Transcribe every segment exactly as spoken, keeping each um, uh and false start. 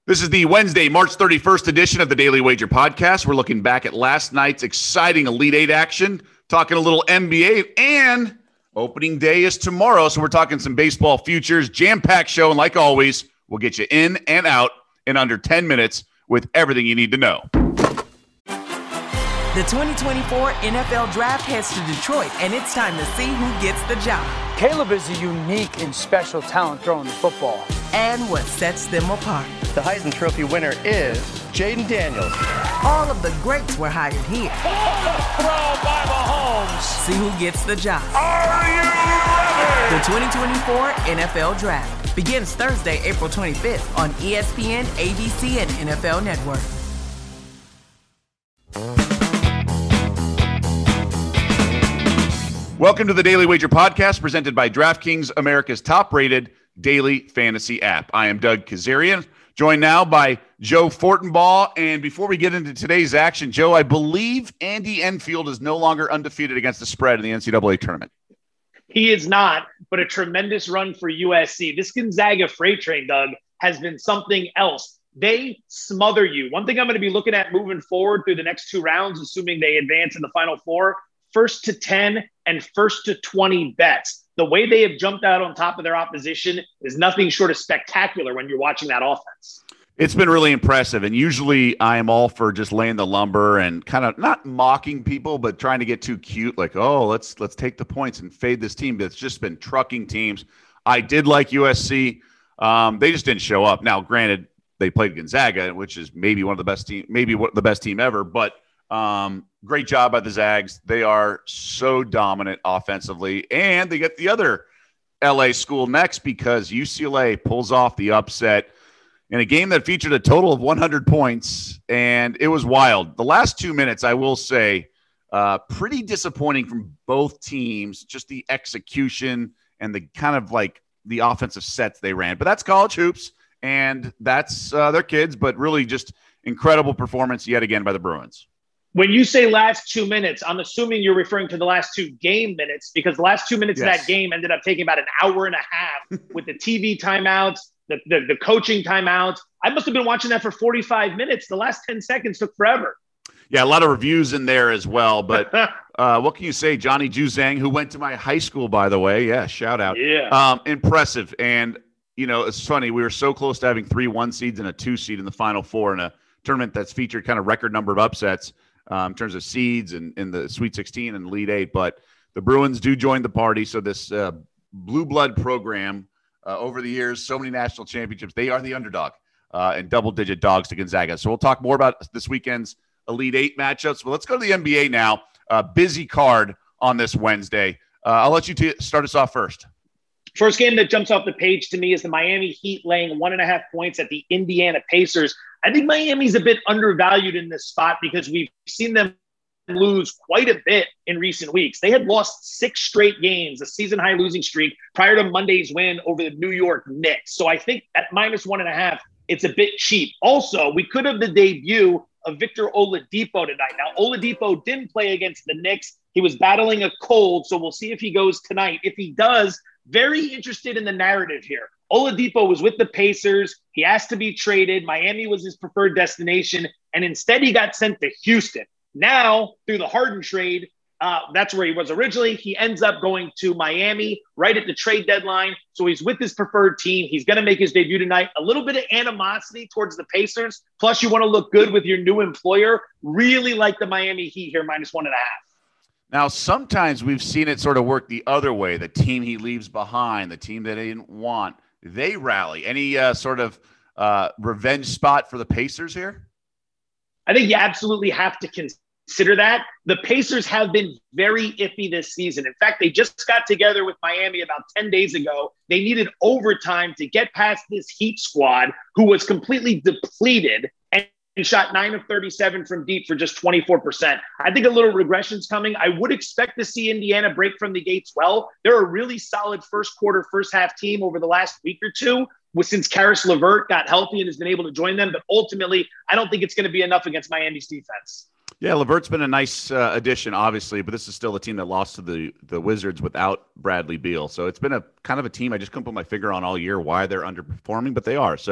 This is the Wednesday, March thirty-first edition of the Daily Wager podcast. We're looking back at last night's exciting Elite Eight action, talking a little N B A, and opening day is tomorrow, so we're talking some baseball futures, jam-packed show, and like always, we'll get you in and out in under ten minutes with everything you need to know. The twenty twenty-four N F L Draft heads to Detroit, and it's time to see who gets the job. Caleb is a unique and special talent throwing the football. And what sets them apart. The Heisman Trophy winner is Jaden Daniels. All of the greats were hired here. Throw by Mahomes. See who gets the job. Are you ready? The twenty twenty-four N F L Draft begins Thursday, April twenty-fifth on E S P N, A B C, and N F L Network. Welcome to the Daily Wager podcast presented by DraftKings, America's top-rated daily fantasy app. I am Doug Kazarian, joined now by Joe Fortenbaugh. And before we get into today's action, Joe, I believe Andy Enfield is no longer undefeated against the spread in the N C double A tournament. He is not, but a tremendous run for U S C. This Gonzaga freight train, Doug, has been something else. They smother you. One thing I'm going to be looking at moving forward through the next two rounds, assuming they advance in the Final Four, first to ten and first to twenty bets. The way they have jumped out on top of their opposition is nothing short of spectacular when you're watching that offense. It's been really impressive, and usually I am all for just laying the lumber and kind of not mocking people, but trying to get too cute, like, oh, let's let's take the points and fade this team. But it's just been trucking teams. I did like U S C. Um, they just didn't show up. Now, granted, they played Gonzaga, which is maybe one of the best team, maybe the best team ever, but um, great job by the Zags. They are so dominant offensively, and they get the other L A school next because U C L A pulls off the upset in a game that featured a total of one hundred points, and it was wild. The last two minutes, I will say, uh, pretty disappointing from both teams, just the execution and the kind of like the offensive sets they ran. But that's college hoops, and that's uh, their kids, but really just incredible performance yet again by the Bruins. When you say last two minutes, I'm assuming you're referring to the last two game minutes, because the last two minutes Yes. of that game ended up taking about an hour and a half with the T V timeouts, the, the, the coaching timeouts. I must have been watching that for forty-five minutes. The last ten seconds took forever. Yeah, a lot of reviews in there as well. But uh, what can you say? Johnny Juzang, who went to my high school, by the way. Yeah, shout out. Yeah. Um, impressive. And, you know, it's funny. We were so close to having three one seeds and a two seed in the Final Four in a tournament that's featured kind of record number of upsets. Um, in terms of seeds and in the Sweet sixteen and Elite Eight, but the Bruins do join the party. So this uh, blue blood program uh, over the years, so many national championships, they are the underdog uh, and double-digit dogs to Gonzaga. So we'll talk more about this weekend's Elite Eight matchups. But let's go to the N B A now. Uh, busy card on this Wednesday. Uh, I'll let you t- start us off first. First game that jumps off the page to me is the Miami Heat laying one and a half points at the Indiana Pacers. I think Miami's a bit undervalued in this spot because we've seen them lose quite a bit in recent weeks. They had lost six straight games, a season-high losing streak, prior to Monday's win over the New York Knicks. So I think at minus one and a half, it's a bit cheap. Also, we could have the debut of Victor Oladipo tonight. Now, Oladipo didn't play against the Knicks. He was battling a cold, so we'll see if he goes tonight. If he does, very interested in the narrative here. Oladipo was with the Pacers. He asked to be traded. Miami was his preferred destination, and instead he got sent to Houston. Now, through the Harden trade, uh, that's where he was originally. He ends up going to Miami right at the trade deadline. So he's with his preferred team. He's going to make his debut tonight. A little bit of animosity towards the Pacers. Plus, you want to look good with your new employer. Really like the Miami Heat here, minus one and a half. Now, sometimes we've seen it sort of work the other way. The team he leaves behind, the team that he didn't want, they rally. Any uh, sort of uh, revenge spot for the Pacers here? I think you absolutely have to consider that. The Pacers have been very iffy this season. In fact, they just got together with Miami about ten days ago. They needed overtime to get past this Heat squad who was completely depleted and and shot nine of thirty-seven from deep for just twenty-four percent. I think a little regression's coming. I would expect to see Indiana break from the gates well. They're a really solid first quarter, first half team over the last week or two since Karis LeVert got healthy and has been able to join them. But ultimately, I don't think it's going to be enough against Miami's defense. Yeah, LeVert's been a nice uh, addition, obviously, but this is still a team that lost to the, the Wizards without Bradley Beal. So it's been a kind of a team I just couldn't put my finger on all year why they're underperforming, but they are. So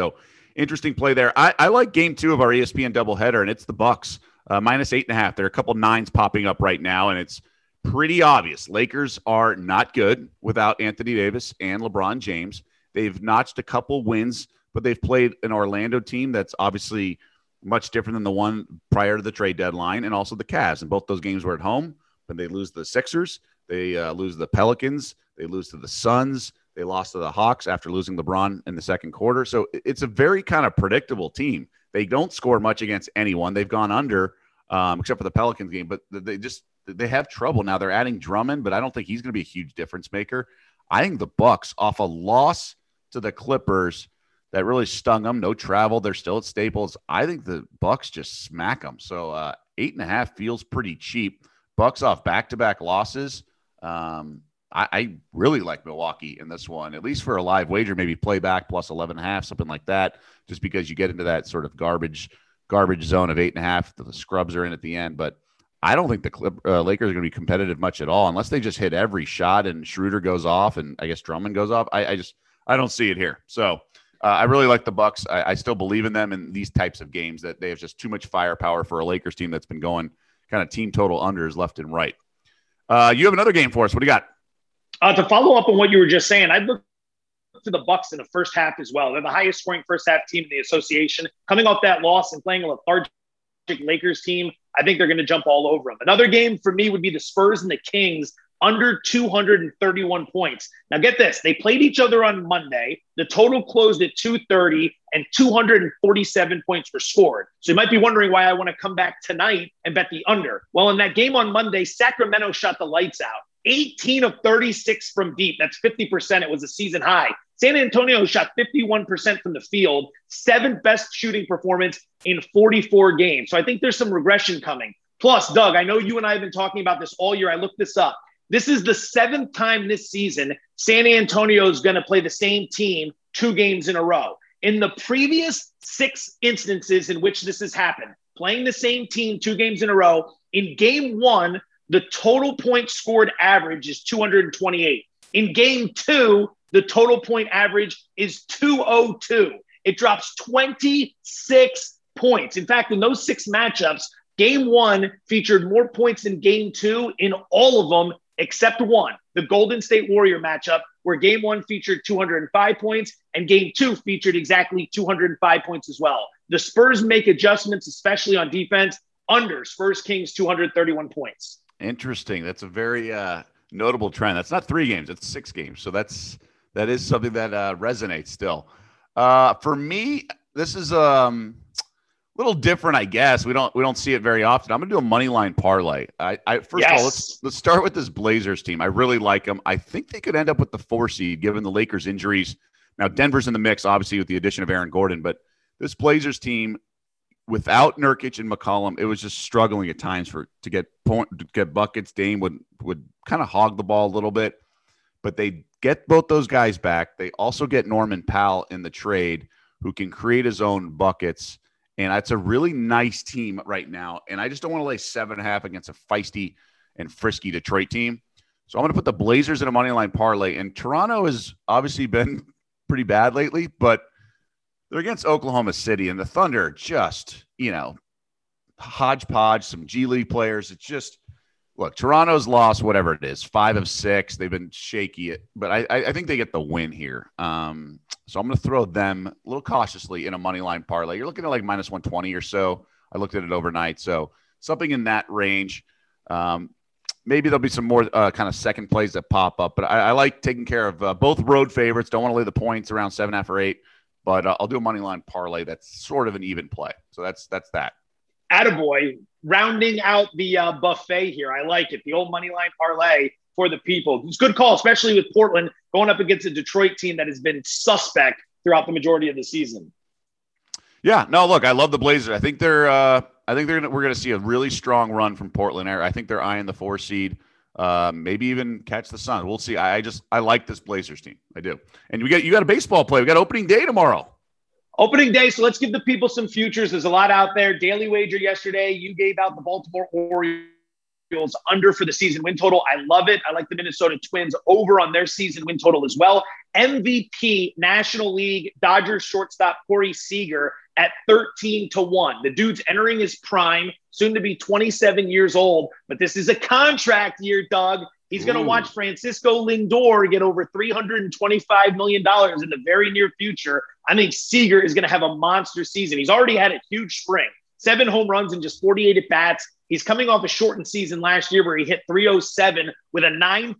interesting play there. I, I like game two of our E S P N doubleheader, and it's the Bucks uh, minus eight and a half. There are a couple nines popping up right now, and it's pretty obvious. Lakers are not good without Anthony Davis and LeBron James. They've notched a couple wins, but they've played an Orlando team that's obviously much different than the one prior to the trade deadline, and also the Cavs. And both those games were at home, but they lose the Sixers. They uh, lose the Pelicans. They lose to the Suns. They lost to the Hawks after losing LeBron in the second quarter. So it's a very kind of predictable team. They don't score much against anyone. They've gone under, um, except for the Pelicans game, but they just they have trouble now. They're adding Drummond, but I don't think he's going to be a huge difference maker. I think the Bucks, off a loss to the Clippers that really stung them, no travel, they're still at Staples. I think the Bucks just smack them. So uh, eight and a half feels pretty cheap. Bucks off back-to-back losses. Um, I, I really like Milwaukee in this one, at least for a live wager, maybe play back plus eleven and a half, something like that, just because you get into that sort of garbage garbage zone of eight and a half. The scrubs are in at the end, but I don't think the Clip, uh, Lakers are going to be competitive much at all unless they just hit every shot and Schroeder goes off and I guess Drummond goes off. I, I just I don't see it here. So uh, I really like the Bucks. I, I still believe in them in these types of games that they have just too much firepower for a Lakers team that's been going kind of team total unders left and right. Uh, you have another game for us. What do you got? Uh, to follow up on what you were just saying, I'd look to the Bucks in the first half as well. They're the highest scoring first half team in the association. Coming off that loss and playing a lethargic Lakers team, I think they're going to jump all over them. Another game for me would be the Spurs and the Kings under two hundred thirty-one points. Now get this. They played each other on Monday. The total closed at two thirty and two hundred forty-seven points were scored. So you might be wondering why I want to come back tonight and bet the under. Well, in that game on Monday, Sacramento shot the lights out. eighteen of thirty-six from deep. That's fifty percent. It was a season high. San Antonio shot fifty-one percent from the field, seventh best shooting performance in forty-four games. So I think there's some regression coming. Plus, Doug, I know you and I have been talking about this all year. I looked this up. This is the seventh time this season San Antonio is going to play the same team two games in a row. In the previous six instances in which this has happened, playing the same team two games in a row, in game one, the total points scored average is two hundred twenty-eight. In game two, the total point average is two oh two. It drops twenty-six points. In fact, in those six matchups, game one featured more points than game two in all of them, except one, the Golden State Warrior matchup, where game one featured two hundred five points and game two featured exactly two hundred five points as well. The Spurs make adjustments, especially on defense, under Spurs Kings two hundred thirty-one points. Interesting. That's a very uh, notable trend. That's not three games. It's six games. So that's that is something that uh, resonates still. Uh, for me, this is um, a little different, I guess. We don't we don't see it very often. I'm going to do a money line parlay. I, I first yes. of all, let's let's start with this Blazers team. I really like them. I think they could end up with the four seed given the Lakers injuries. Now Denver's in the mix, obviously, with the addition of Aaron Gordon, but this Blazers team, without Nurkic and McCollum, it was just struggling at times for to get point to get buckets. Dame would would kind of hog the ball a little bit, but they get both those guys back. They also get Norman Powell in the trade, who can create his own buckets, and it's a really nice team right now. And I just don't want to lay seven and a half against a feisty and frisky Detroit team. So I'm going to put the Blazers in a money line parlay. And Toronto has obviously been pretty bad lately, but they're against Oklahoma City, and the Thunder just, you know, hodgepodge, some G League players. It's just, look, Toronto's lost whatever it is, five of six. They've been shaky, but I, I think they get the win here. Um, so I'm going to throw them a little cautiously in a money line parlay. You're looking at like minus one twenty or so. I looked at it overnight, so something in that range. Um, maybe there'll be some more uh, kind of second plays that pop up, but I, I like taking care of uh, both road favorites. Don't want to lay the points around seven and a half or eight. But uh, I'll do a money line parlay that's sort of an even play. So that's that's that. Attaboy, rounding out the uh, buffet here. I like it. The old money line parlay for the people. It's a good call, especially with Portland going up against a Detroit team that has been suspect throughout the majority of the season. Yeah, no, look, I love the Blazers. I think they're uh, I think they're gonna, we're going to see a really strong run from Portland. I think they're eyeing the four seed. Uh, maybe even catch the sun. We'll see. I, I just I like this Blazers team. I do. And we got you got a baseball play. We got opening day tomorrow. Opening day. So let's give the people some futures. There's a lot out there. Daily wager yesterday. You gave out the Baltimore Orioles Orioles under for the season win total. I love it. I like the Minnesota Twins over on their season win total as well. M V P National League Dodgers shortstop Corey Seager at thirteen to one. The dude's entering his prime, soon to be twenty-seven years old, but this is a contract year, Doug. He's going to watch Francisco Lindor get over three hundred twenty-five million dollars in the very near future. I think Seager is going to have a monster season. He's already had a huge spring. Seven home runs in just forty-eight at-bats. He's coming off a shortened season last year where he hit three oh seven with a nine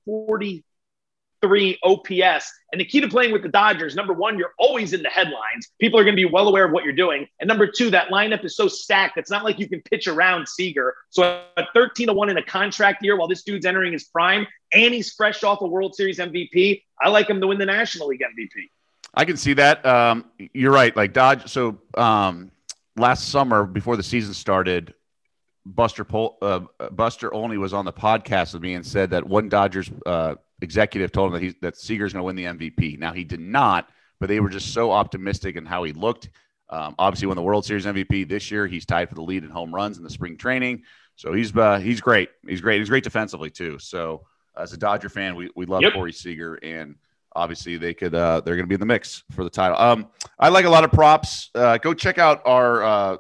forty-three O P S. And the key to playing with the Dodgers, number one, you're always in the headlines. People are going to be well aware of what you're doing. And number two, that lineup is so stacked. It's not like you can pitch around Seager. So at thirteen to one in a contract year while this dude's entering his prime and he's fresh off a World Series M V P, I like him to win the National League M V P. I can see that. Um, you're right. Like Dodge. So um, last summer, before the season started, Buster Pol- uh, Buster Olney was on the podcast with me and said that one Dodgers uh, executive told him that he that Seager's going to win the M V P. Now he did not, but they were just so optimistic in how he looked. Um, obviously, won the World Series M V P this year. He's tied for the lead in home runs in the spring training. So he's uh, he's great. He's great. He's great defensively too. So as a Dodger fan, we we love yep. Corey Seager, and obviously they could uh, they're going to be in the mix for the title. Um, I like a lot of props. Uh, go check out our uh,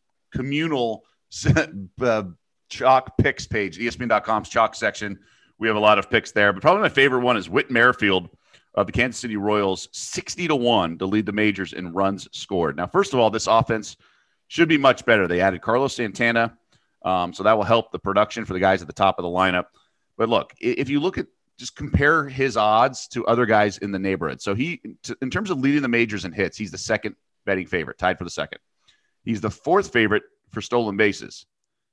communal uh, chalk picks page, E S P N dot com's chalk section. We have a lot of picks there, but probably my favorite one is Whit Merrifield of the Kansas City Royals, sixty to one to lead the majors in runs scored. Now, first of all, this offense should be much better. They added Carlos Santana, um, so that will help the production for the guys at the top of the lineup. But look, if you look at just compare his odds to other guys in the neighborhood. So he, in terms of leading the majors in hits, he's the second betting favorite, tied for the second. He's the fourth favorite for stolen bases.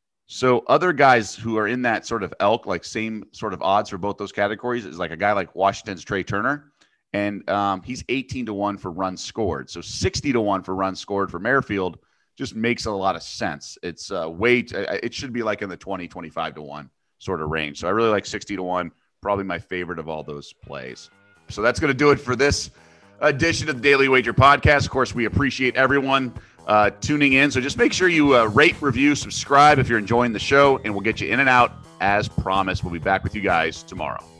So other guys who are in that sort of elk, like same sort of odds for both those categories, is like a guy like Washington's Trey Turner. And um, he's eighteen to one for runs scored. So sixty to one for runs scored for Merrifield just makes a lot of sense. It's uh, way, t- it should be like in the twenty, twenty-five to one sort of range. So I really like sixty to one, probably my favorite of all those plays. So that's going to do it for this edition of the Daily Wager podcast. Of course, we appreciate everyone uh, tuning in. So just make sure you uh, rate, review, subscribe if you're enjoying the show, and we'll get you in and out as promised. We'll be back with you guys tomorrow.